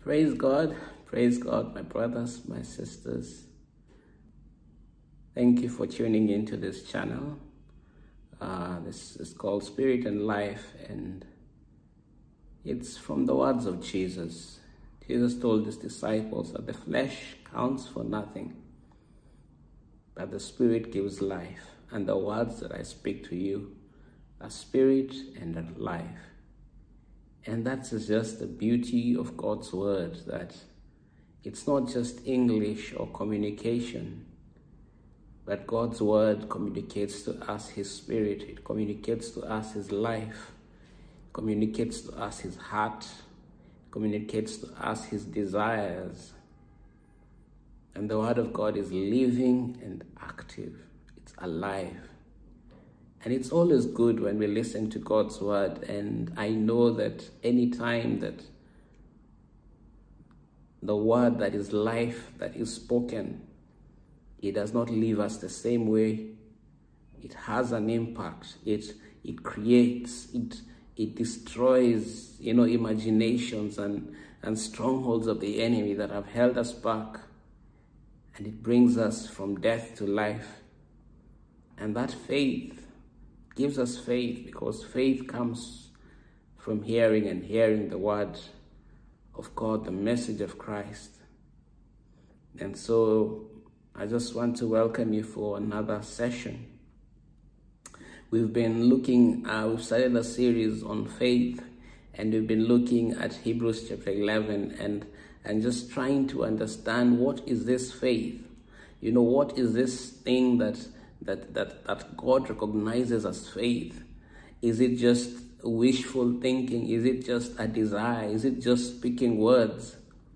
Praise God, my brothers, my sisters. Thank you for tuning into this channel. This is called Spirit and Life, and it's from the words of Jesus. Jesus told his disciples that the flesh counts for nothing, but the Spirit gives life, and the words that I speak to you are spirit and are life. And that's just the beauty of God's word, that it's not just English or communication, but God's word communicates to us his spirit, it communicates to us his life, it communicates to us his heart, it communicates to us his desires. And the word of God is living and active, it's alive. And it's always good when we listen to God's word. And I know that any time that the word that is life, that is spoken, it does not leave us the same way. It has an impact. It creates, it destroys, imaginations and strongholds of the enemy that have held us back. And it brings us from death to life. And that faith gives us faith, because faith comes from hearing, and hearing the word of God, the message of Christ. And so I just want to welcome you for another session. We've been we've started a series on faith, and we've been looking at Hebrews chapter 11 and just trying to understand, what is this faith? What is this thing that God recognizes as faith? Is it just wishful thinking? Is it just a desire? Is it just speaking words?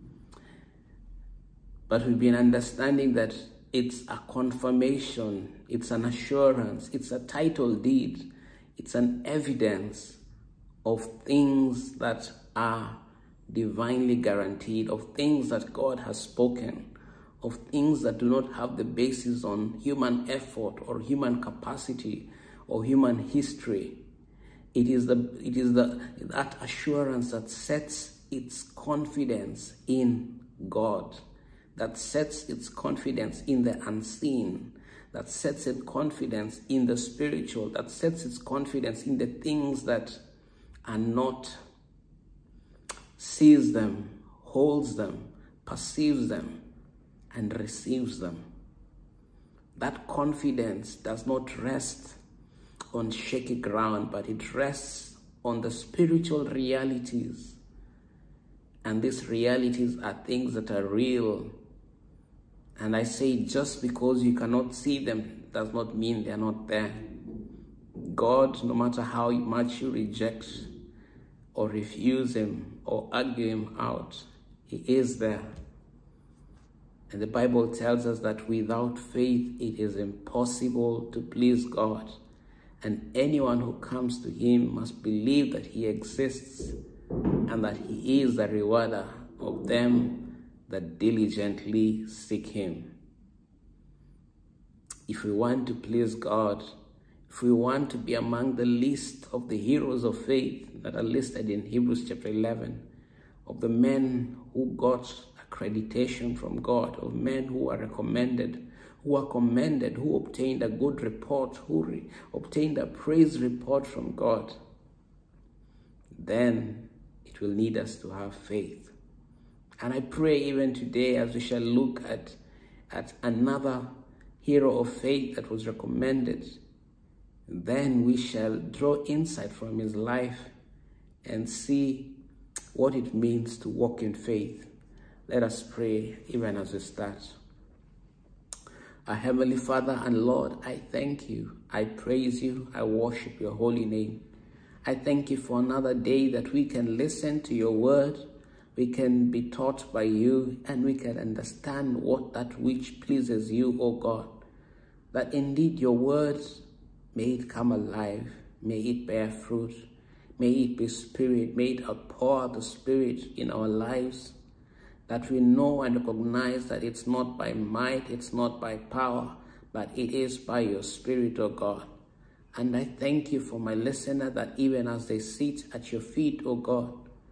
But we've been understanding that it's a confirmation, it's an assurance, it's a title deed, it's an evidence of things that are divinely guaranteed, of things that God has spoken, of things that do not have the basis on human effort or human capacity or human history. It is that assurance that sets its confidence in God, that sets its confidence in the unseen, that sets its confidence in the spiritual, that sets its confidence in the things that are not, sees them, holds them, perceives them, and receives them. That confidence does not rest on shaky ground, but it rests on the spiritual realities. And these realities are things that are real. And I say, just because you cannot see them does not mean they're not there. God, no matter how much you reject or refuse him or argue him out, he is there. And the Bible tells us that without faith, it is impossible to please God. And anyone who comes to him must believe that he exists and that he is the rewarder of them that diligently seek him. If we want to please God, if we want to be among the list of the heroes of faith that are listed in Hebrews chapter 11, of the men who got accreditation from God, of men who are recommended, who are commended, who obtained a good report, who obtained a praise report from God, then it will need us to have faith. And I pray even today, as we shall look at another hero of faith that was recommended, then we shall draw insight from his life and see what it means to walk in faith. Let us pray even as we start. Our Heavenly Father and Lord, I thank you, I praise you, I worship your holy name. I thank you for another day that we can listen to your word, we can be taught by you, and we can understand what that which pleases you, O God. That indeed your word, may it come alive, may it bear fruit, may it be spirit, may it outpour the spirit in our lives, that we know and recognize that it's not by might, it's not by power, but it is by your spirit, O God. And I thank you for my listener, that even as they sit at your feet, O God,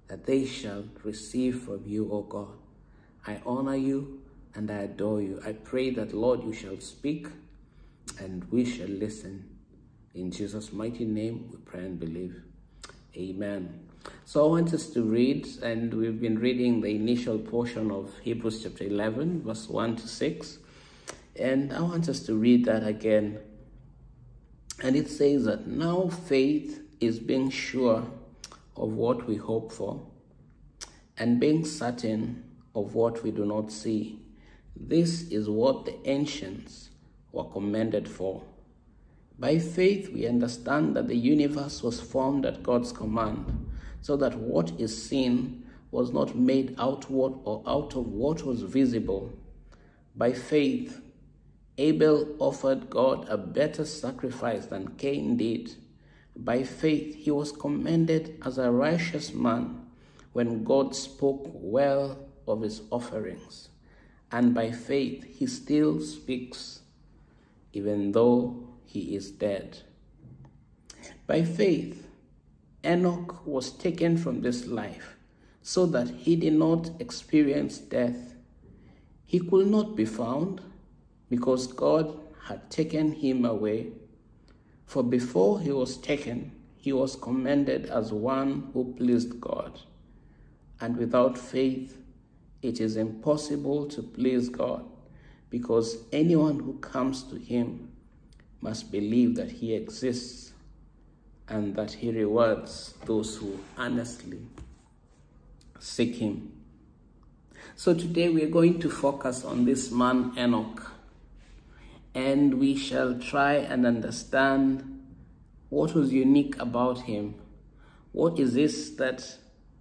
that they shall receive from you, O God. I honor you and I adore you. I pray that, Lord, you shall speak and we shall listen. In Jesus' mighty name we pray and believe. Amen. So I want us to read, and we've been reading the initial portion of Hebrews chapter 11, verse 1 to 6. And I want us to read that again. And it says that now faith is being sure of what we hope for, and being certain of what we do not see. This is what the ancients were commended for. By faith we understand that the universe was formed at God's command, so that what is seen was not made outward or out of what was visible. By faith, Abel offered God a better sacrifice than Cain did. By faith, he was commended as a righteous man when God spoke well of his offerings. And by faith, he still speaks, even though he is dead. By faith, Enoch was taken from this life so that he did not experience death. He could not be found because God had taken him away. For before he was taken, he was commended as one who pleased God. And without faith, it is impossible to please God, because anyone who comes to him must believe that he exists and that he rewards those who earnestly seek him. So today we are going to focus on this man Enoch, and we shall try and understand what was unique about him. What is this that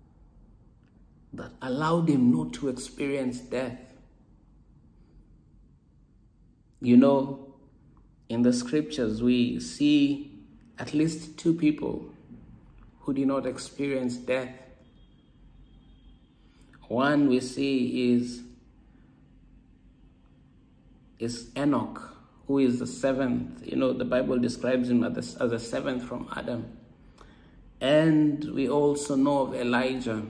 allowed him not to experience death? You know, in the scriptures we see at least two people who did not experience death. One we see is Enoch, who is the seventh. You know, the Bible describes him as the seventh from Adam. And we also know of Elijah,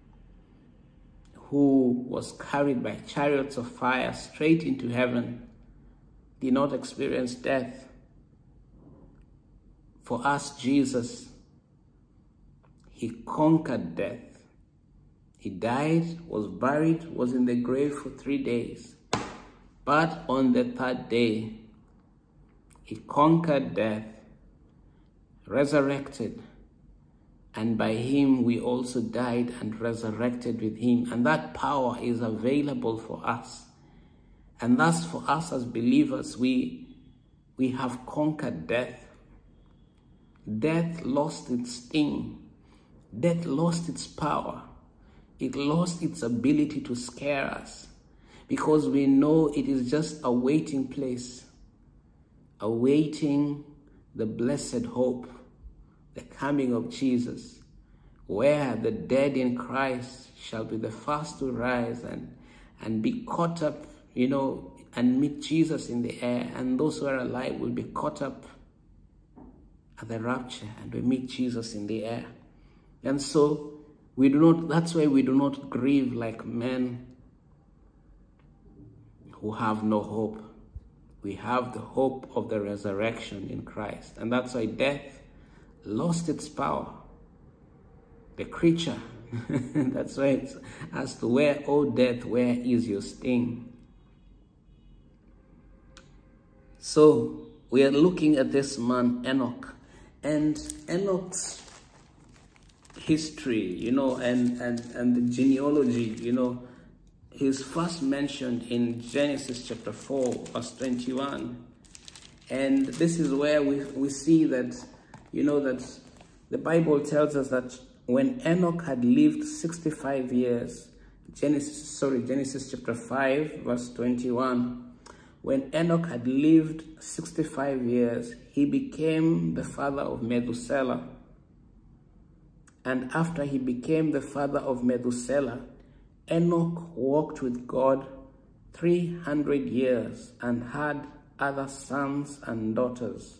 who was carried by chariots of fire straight into heaven, did not experience death. For us, Jesus, he conquered death. He died, was buried, was in the grave for 3 days. But on the third day, he conquered death, resurrected, and by him we also died and resurrected with him. And that power is available for us. And thus for us as believers, we have conquered death. Death lost its sting. Death lost its power. It lost its ability to scare us, because we know it is just a waiting place, awaiting the blessed hope, the coming of Jesus, where the dead in Christ shall be the first to rise and be caught up, you know, and meet Jesus in the air. And those who are alive will be caught up at the rapture, and we meet Jesus in the air. And so that's why we do not grieve like men who have no hope. We have the hope of the resurrection in Christ. And that's why death lost its power. The creature, that's why it's as to where, oh death, where is your sting? So we are looking at this man Enoch. And Enoch's history, you know, and the genealogy, you know, he's first mentioned in Genesis chapter 4, verse 21. And this is where we see that, you know, that the Bible tells us that when Enoch had lived 65 years, Genesis chapter 5, verse 21, when Enoch had lived 65 years, he became the father of Methuselah. And after he became the father of Methuselah, Enoch walked with God 300 years and had other sons and daughters.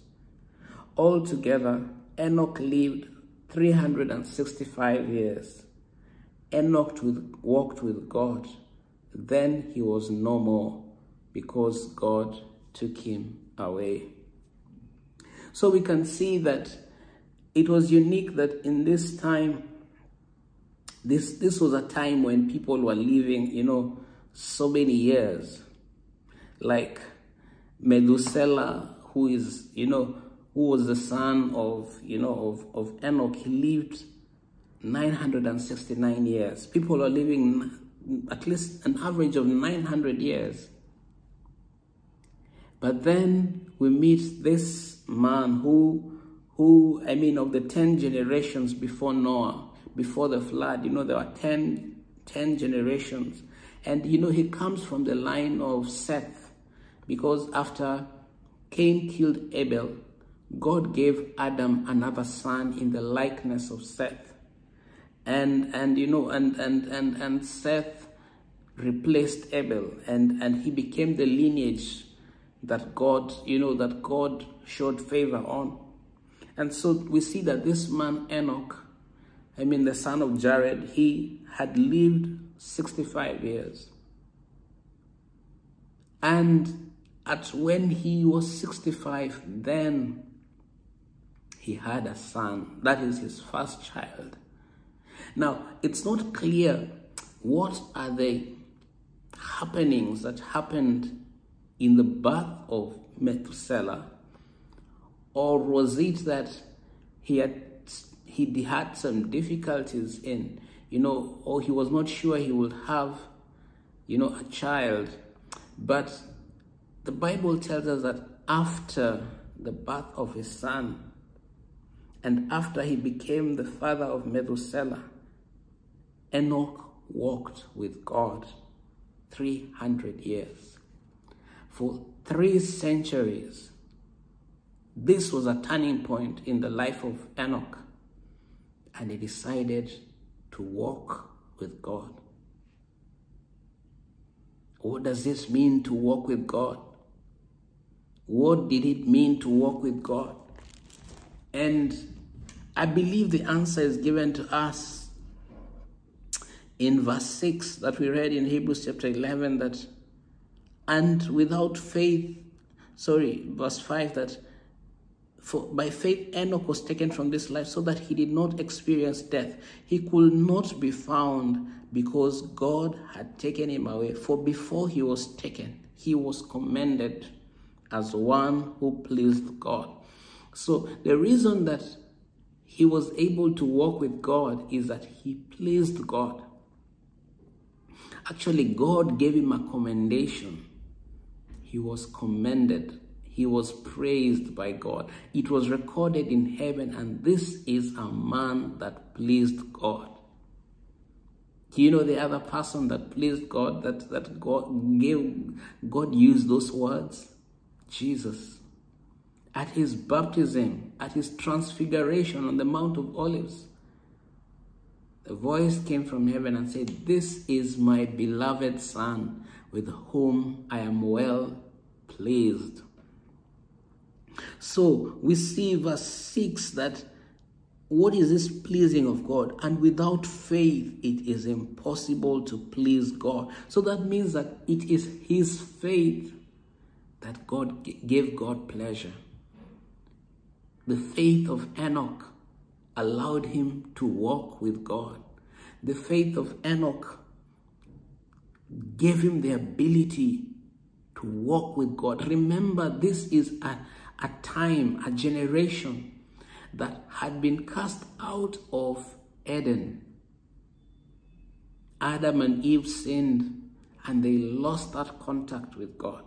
Altogether, Enoch lived 365 years Enoch walked with God, then he was no more, because God took him away. So we can see that it was unique that in this time, this was a time when people were living, so many years. Like Methuselah, who was the son of Enoch, he lived 969 years. People are living at least an average of 900 years. But then we meet this man who of the 10 generations before Noah, before the flood, there were 10 generations. And, he comes from the line of Seth, because after Cain killed Abel, God gave Adam another son in the likeness of Seth. And Seth replaced Abel, and he became the lineage that God showed favor on. And so we see that this man Enoch, the son of Jared, he had lived 65 years. And when he was 65, then he had a son. That is his first child. Now, it's not clear what are the happenings that happened in the birth of Methuselah, or was it that he had some difficulties in, or he was not sure he would have, a child. But the Bible tells us that after the birth of his son, and after he became the father of Methuselah, Enoch walked with God 300 years. For 3 centuries, this was a turning point in the life of Enoch, and he decided to walk with God. What does this mean to walk with God? What did it mean to walk with God? And I believe the answer is given to us in verse 6 that we read in Hebrews chapter 11, that, and without faith, verse 5, that for by faith Enoch was taken from this life so that he did not experience death. He could not be found because God had taken him away. For before he was taken, he was commended as one who pleased God. So the reason that he was able to walk with God is that he pleased God. Actually, God gave him a commendation. He was commended. He was praised by God. It was recorded in heaven, and this is a man that pleased God. Do you know the other person that pleased God, that God used those words? Jesus. At his baptism, at his transfiguration on the Mount of Olives, the voice came from heaven and said, "This is my beloved Son, with whom I am well pleased." So we see verse 6 that what is this pleasing of God? And without faith, it is impossible to please God. So that means that it is his faith that God gave God pleasure. The faith of Enoch allowed him to walk with God. The faith of Enoch gave him the ability to walk with God. Remember, this is a time, a generation that had been cast out of Eden. Adam and Eve sinned, and they lost that contact with God.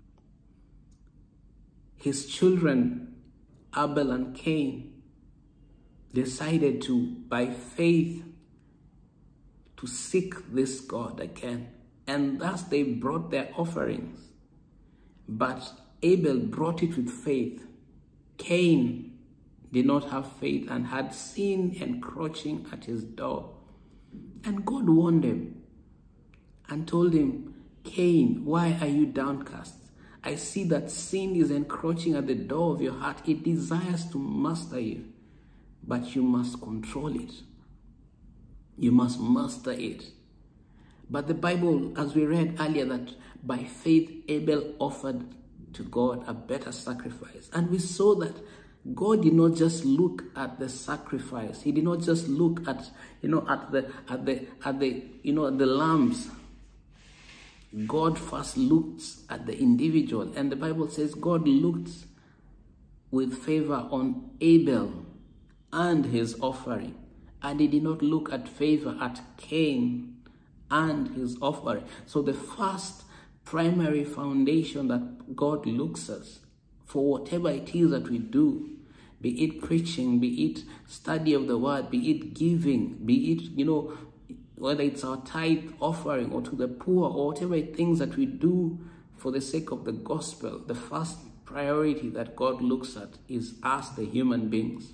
His children, Abel and Cain, decided to, by faith, to seek this God again. And thus they brought their offerings. But Abel brought it with faith. Cain did not have faith and had sin encroaching at his door. And God warned him and told him, "Cain, why are you downcast? I see that sin is encroaching at the door of your heart. It desires to master you, but you must control it." You must master it. But the Bible, as we read earlier, that by faith Abel offered to God a better sacrifice. And we saw that God did not just look at the sacrifice. He did not just look at, at the lambs. God first looked at the individual. And the Bible says God looked with favor on Abel and his offering. And he did not look at favor at Cain and his offering. So the first primary foundation that God looks at for whatever it is that we do, be it preaching, be it study of the word, be it giving, be it, whether it's our tithe offering or to the poor or whatever things that we do for the sake of the gospel, the first priority that God looks at is us, the human beings.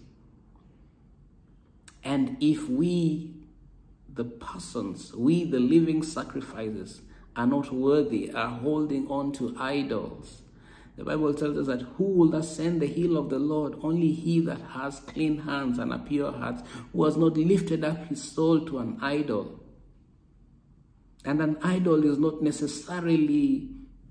And if we, the persons, we, the living sacrifices, are not worthy, are holding on to idols, the Bible tells us that who will ascend the hill of the Lord? Only he that has clean hands and a pure heart, who has not lifted up his soul to an idol. And an idol is not necessarily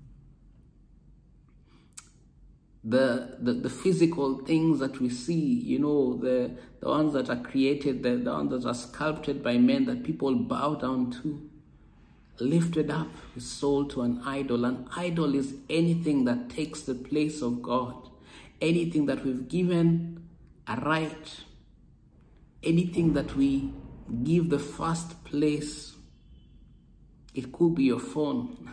the physical things that we see, the ones that are created, the ones that are sculpted by men that people bow down to. Lifted up his soul to an idol. An idol is anything that takes the place of God. Anything that we've given a right. Anything that we give the first place. It could be your phone.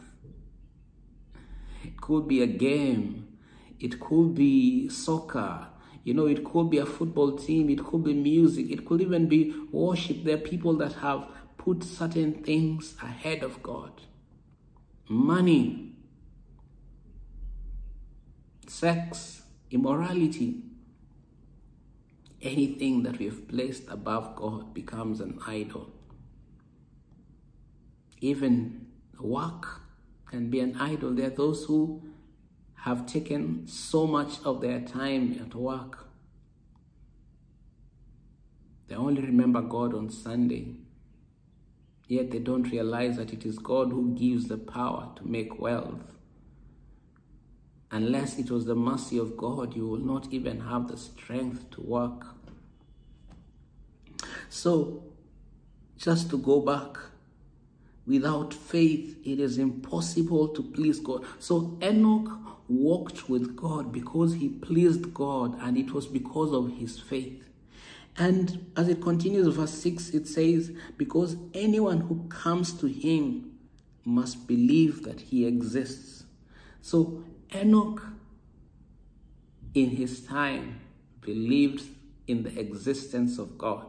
It could be a game. It could be soccer. It could be a football team. It could be music. It could even be worship. There are people that have put certain things ahead of God. Money, sex, immorality. Anything that we've placed above God becomes an idol. Even work can be an idol. There are those who have taken so much of their time at work. They only remember God on Sunday. Yet they don't realize that it is God who gives the power to make wealth. Unless it was the mercy of God, you will not even have the strength to work. So, just to go back, without faith, it is impossible to please God. So Enoch walked with God because he pleased God, and it was because of his faith. And as it continues, verse 6, it says, because anyone who comes to him must believe that he exists. So Enoch, in his time, believed in the existence of God.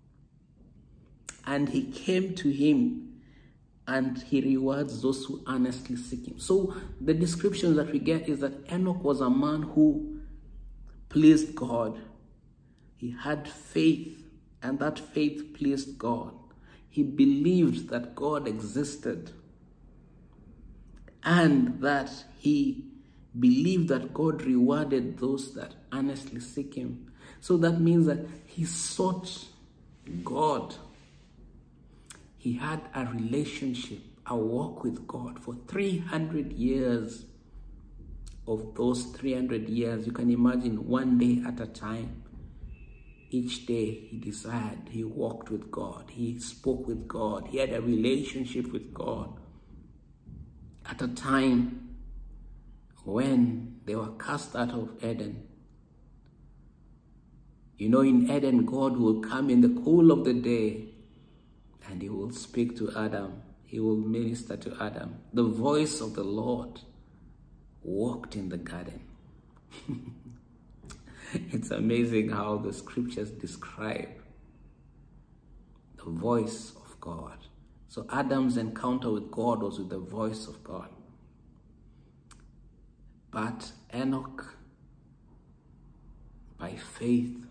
And he came to him, and he rewards those who earnestly seek him. So the description that we get is that Enoch was a man who pleased God. He had faith, and that faith pleased God. He believed that God existed, and that he believed that God rewarded those that earnestly seek him. So that means that he sought God. He had a relationship, a walk with God for 300 years. Of those 300 years, you can imagine, one day at a time. Each day he desired, he walked with God, he spoke with God, he had a relationship with God. At a time when they were cast out of Eden. In Eden, God will come in the cool of the day and he will speak to Adam. He will minister to Adam. The voice of the Lord walked in the garden. It's amazing how the scriptures describe the voice of God. So Adam's encounter with God was with the voice of God. But Enoch, by faith,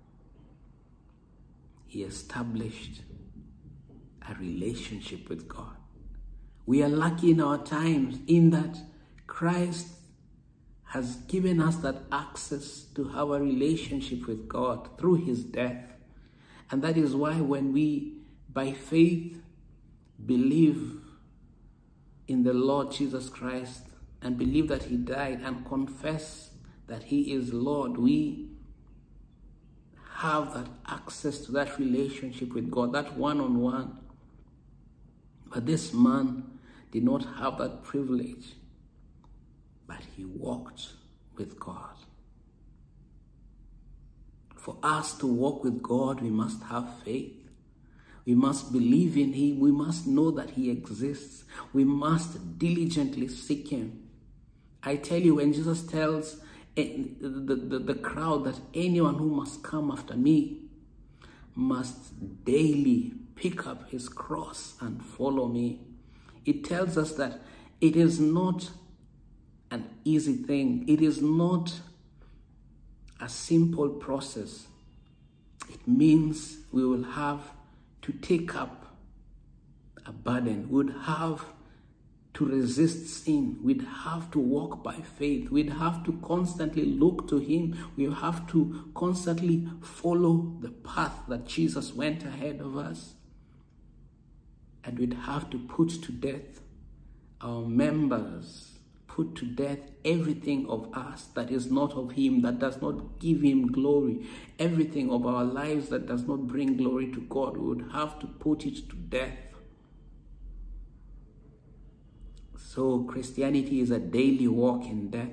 he established a relationship with God. We are lucky in our times in that Christ has given us that access to have a relationship with God through his death. And that is why when we by faith, believe in the Lord Jesus Christ and believe that he died and confess that he is Lord, we have that access to that relationship with God, that one-on-one. But this man did not have that privilege, but he walked with God. For us to walk with God, we must have faith. We must believe in him. We must know that he exists. We must diligently seek him. I tell you, when Jesus tells the crowd that anyone who must come after me must daily pick up his cross and follow me, it tells us that it is not an easy thing. It is not a simple process. It means we will have to take up a burden. We'd have to resist sin. We'd have to walk by faith. We'd have to constantly look to him. We have to constantly follow the path that Jesus went ahead of us. And we'd have to put to death our members, put to death everything of us that is not of him, that does not give him glory. Everything of our lives that does not bring glory to God, we would have to put it to death. So Christianity is a daily walk in death.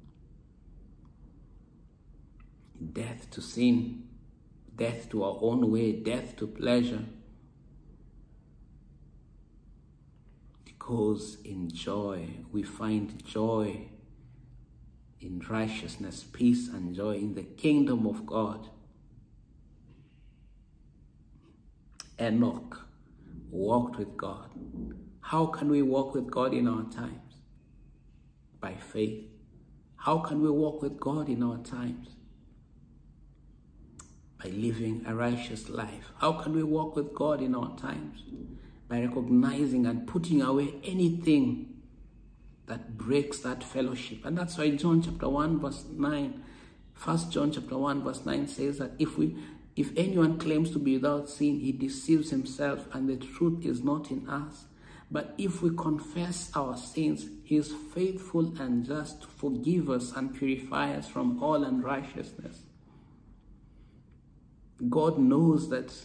Death to sin, death to our own way, death to pleasure. Because in joy, we find joy in righteousness, peace, and joy in the kingdom of God. Enoch walked with God. How can we walk with God in our times? By faith. How can we walk with God in our times? By living a righteous life. How can we walk with God in our times? By recognizing and putting away anything that breaks that fellowship. And that's why John chapter 1 verse 9, 1 John chapter 1 verse 9 says that if anyone claims to be without sin, he deceives himself and the truth is not in us. But if we confess our sins, he is faithful and just to forgive us and purify us from all unrighteousness. God knows that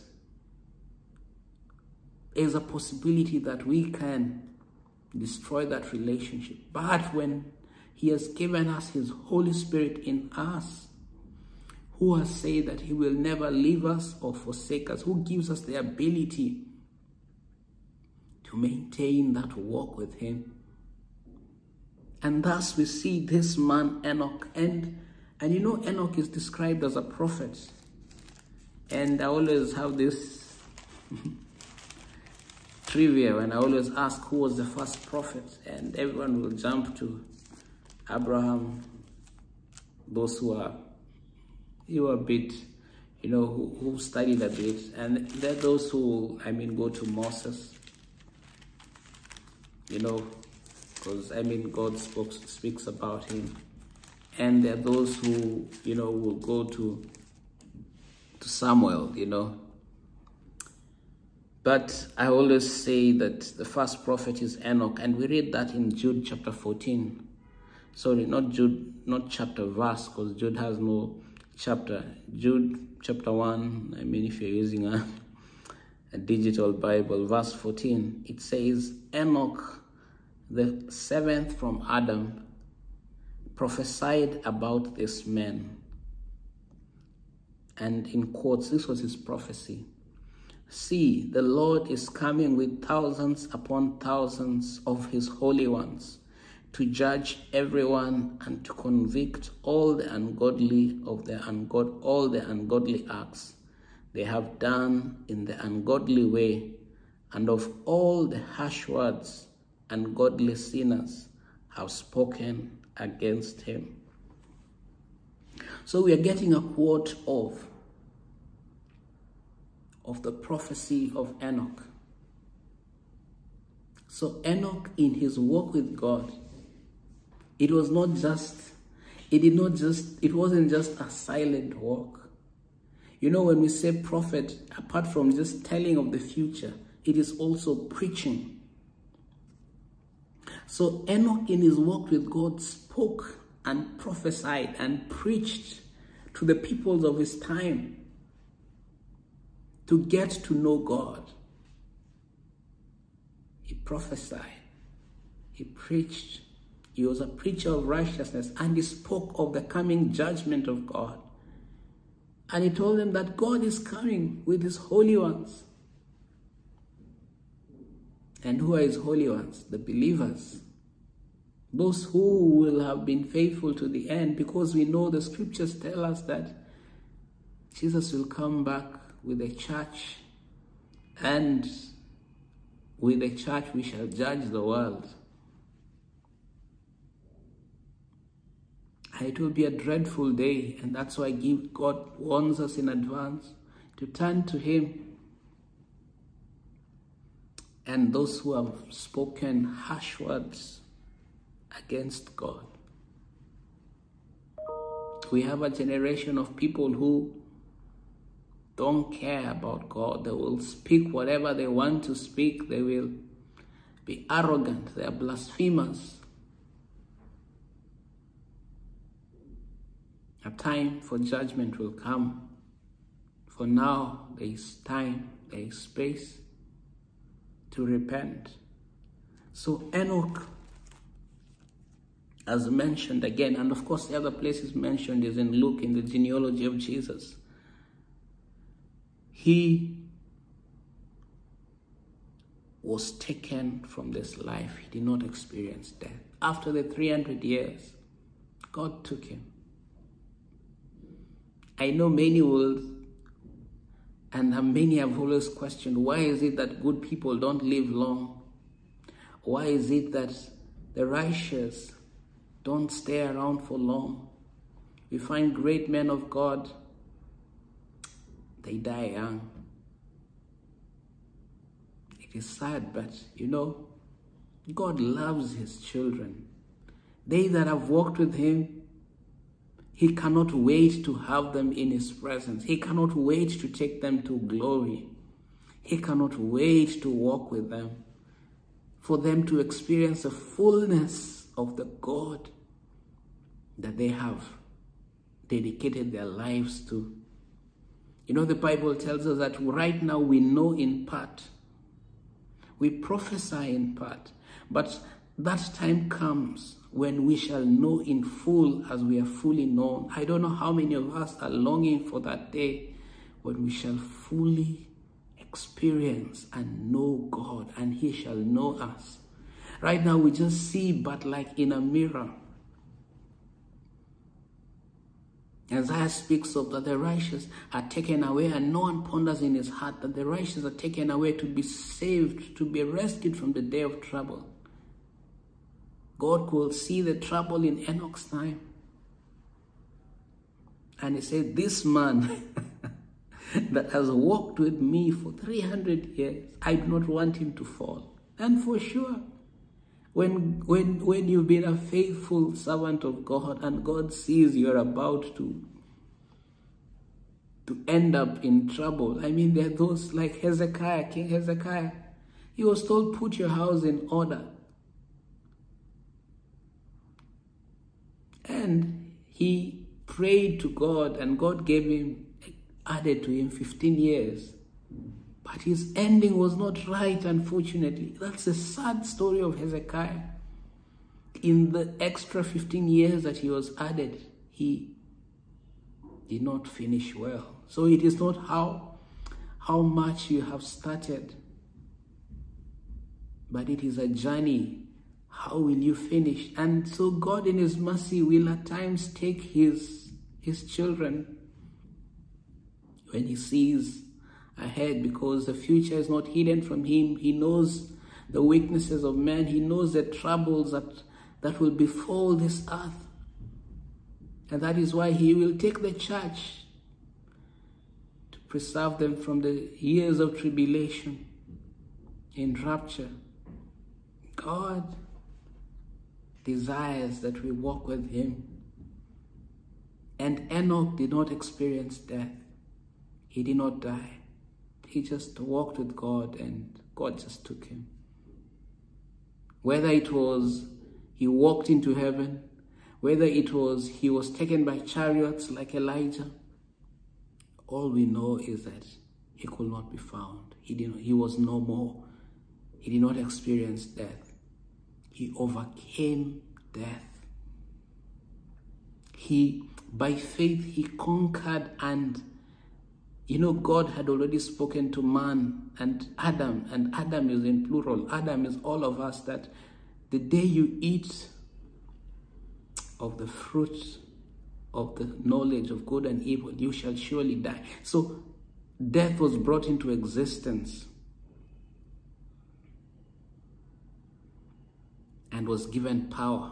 there's a possibility that we can destroy that relationship. But when he has given us his Holy Spirit in us, who has said that he will never leave us or forsake us, who gives us the ability to maintain that walk with him. And thus we see this man Enoch. And you know, Enoch is described as a prophet. And I always have this trivia when I always ask who was the first prophet, and everyone will jump to Abraham. Those who are a bit, you know, who studied a bit, and there are those who, go to Moses, you know, because God speaks about him, and there are those who, you know, will go to Samuel, you know. But I always say that the first prophet is Enoch, and we read that in Jude chapter 14. Sorry, not chapter, verse, because Jude has no chapter. Jude chapter 1, if you're using a digital Bible, verse 14, it says, Enoch, the seventh from Adam, prophesied about this man. And in quotes, this was his prophecy. See, the Lord is coming with thousands upon thousands of his holy ones to judge everyone and to convict all the ungodly of all the ungodly acts they have done in the ungodly way, and of all the harsh words ungodly sinners have spoken against him. So we are getting a quote of the prophecy of Enoch. So Enoch, in his walk with God, it wasn't just a silent walk. You know, when we say prophet, apart from just telling of the future, it is also preaching. So Enoch, in his walk with God, spoke and prophesied and preached to the peoples of his time to get to know God. He prophesied, he preached, he was a preacher of righteousness, and he spoke of the coming judgment of God. And he told them that God is coming with his holy ones. And who are his holy ones? The believers. Those who will have been faithful to the end, because we know the scriptures tell us that Jesus will come back with a church, and with a church we shall judge the world. And it will be a dreadful day, and that's why God warns us in advance to turn to him. And those who have spoken harsh words against God. We have a generation of people who don't care about God. They will speak whatever they want to speak. They will be arrogant. They are blasphemers. A time for judgment will come. For now, there is time, there is space to repent. So Enoch, as mentioned again, and of course the other places mentioned is in Luke, in the genealogy of Jesus. He was taken from this life. He did not experience death. After the 300 years, God took him. I know many will, and many have always questioned, why is it that good people don't live long? Why is it that the righteous don't stay around for long? We find great men of God, they die young. It is sad, but you know, God loves his children. They that have walked with him, he cannot wait to have them in his presence. He cannot wait to take them to glory. He cannot wait to walk with them, for them to experience the fullness of the God that they have dedicated their lives to. You know, the Bible tells us that right now we know in part. We prophesy in part. But that time comes when we shall know in full as we are fully known. I don't know how many of us are longing for that day when we shall fully experience and know God, and he shall know us. Right now we just see but like in a mirror. Isaiah speaks of that the righteous are taken away, and no one ponders in his heart that the righteous are taken away to be saved, to be rescued from the day of trouble. God could see the trouble in Enoch's time. And he said, this man that has walked with me for 300 years, I do not want him to fall. And for sure, when you've been a faithful servant of God and God sees you're about to end up in trouble. I mean, there are those like Hezekiah, King Hezekiah. He was told, put your house in order. And he prayed to God, and God gave him, added to him 15 years. But his ending was not right, unfortunately. That's a sad story of Hezekiah. In the extra 15 years that he was added, he did not finish well. So it is not how much you have started, but it is a journey. How will you finish? And so God in his mercy will at times take his children when he sees ahead, because the future is not hidden from him. He knows the weaknesses of man. He knows the troubles that will befall this earth. And that is why he will take the church to preserve them from the years of tribulation in rapture. God desires that we walk with him. And Enoch did not experience death. He did not die. He just walked with God, and God just took him. Whether it was he walked into heaven, whether it was he was taken by chariots like Elijah, all we know is that he could not be found. He was no more. He did not experience death. He overcame death. By faith, he conquered, and God had already spoken to man and Adam is in plural. Adam is all of us, that the day you eat of the fruit of the knowledge of good and evil, you shall surely die. So death was brought into existence and was given power.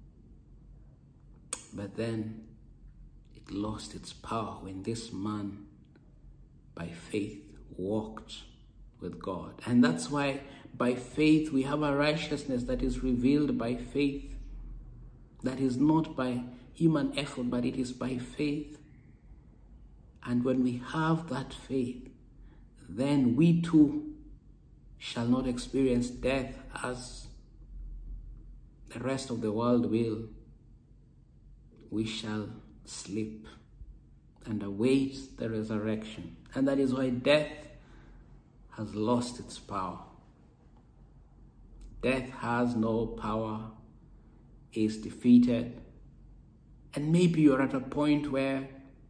But then it lost its power when this man, by faith, walked with God. And that's why by faith we have a righteousness that is revealed by faith, that is not by human effort, but it is by faith. And when we have that faith, then we too shall not experience death as the rest of the world will. We shall sleep and await the resurrection. And that is why death has lost its power. Death has no power, is defeated. And maybe you're at a point where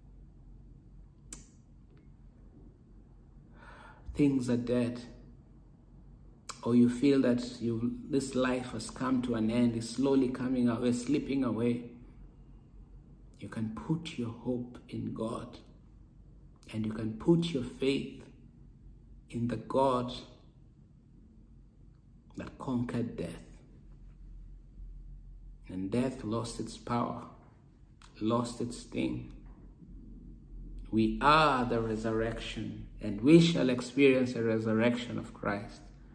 things are dead, or you feel that this life has come to an end, is slowly coming away, slipping away. You can put your hope in God, and you can put your faith in the God that conquered death. And death lost its power, lost its sting. We are the resurrection, and we shall experience the resurrection of Christ.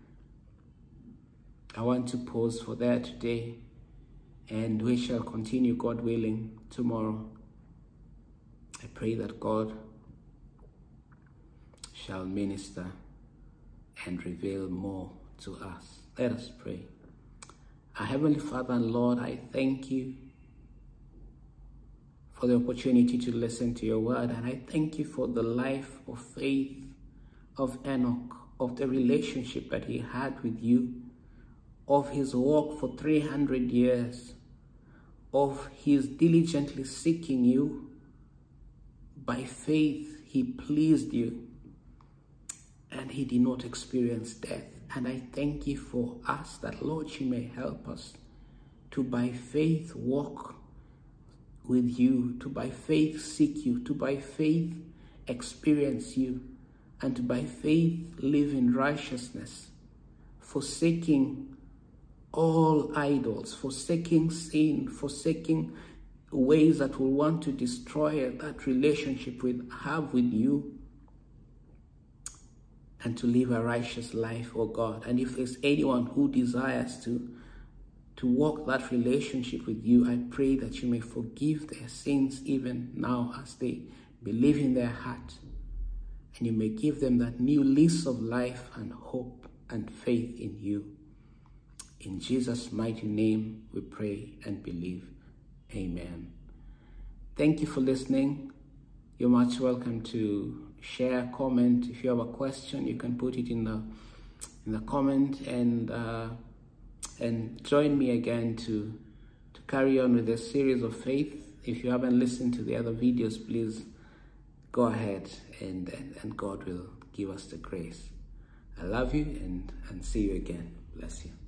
I want to pause for that today, and we shall continue, God willing, tomorrow. I pray that God shall minister and reveal more to us. Let us pray. Our Heavenly Father and Lord, I thank you for the opportunity to listen to your word, and I thank you for the life of faith of Enoch, of the relationship that he had with you, of his walk for 300 years, of his diligently seeking you. By faith, he pleased you, and he did not experience death. And I thank you for us, that Lord, you may help us to by faith walk with you, to by faith seek you, to by faith experience you, and to by faith live in righteousness, forsaking all idols, forsaking sin, forsaking ways that will want to destroy that relationship we have with you, and to live a righteous life, oh God. And if there's anyone who desires to walk that relationship with you, I pray that you may forgive their sins even now as they believe in their heart, and you may give them that new lease of life and hope and faith in you. In Jesus' mighty name we pray and believe. Amen. Thank you for listening. You're much welcome to share, comment. If you have a question, you can put it in the comment, and join me again to carry on with this series of faith. If you haven't listened to the other videos, please go ahead, and God will give us the grace. I love you, and see you again. Bless you.